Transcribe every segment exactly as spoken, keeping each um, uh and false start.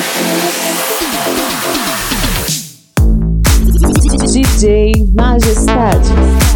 D J Majestade.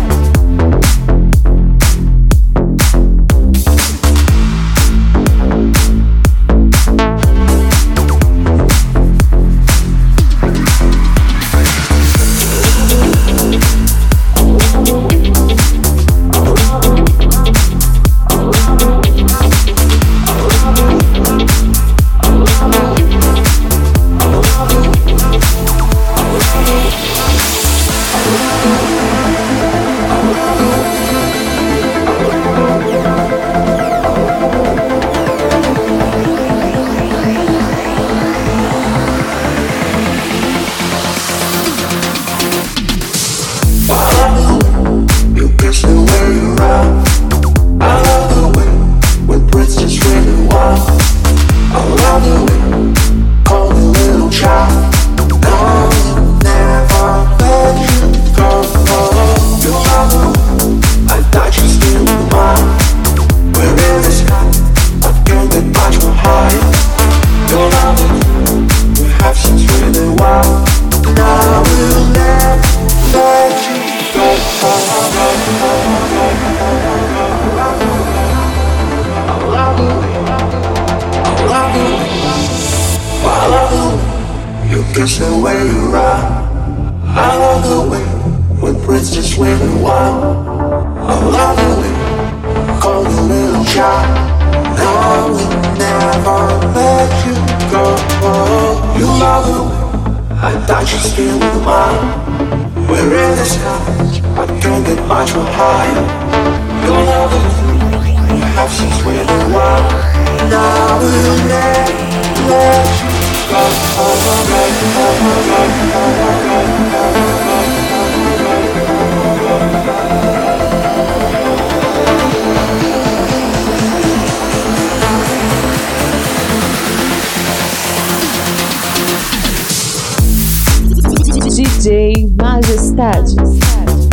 Just the way you ride, I love the way when Prince just swimming wild. I love the way, call you little child. I will never let you go. You love the way I touch your skin with mine. We're in the skies, I can't get much more higher. You love the way you have since swimming wild. And I will never let you go. D J Majestade.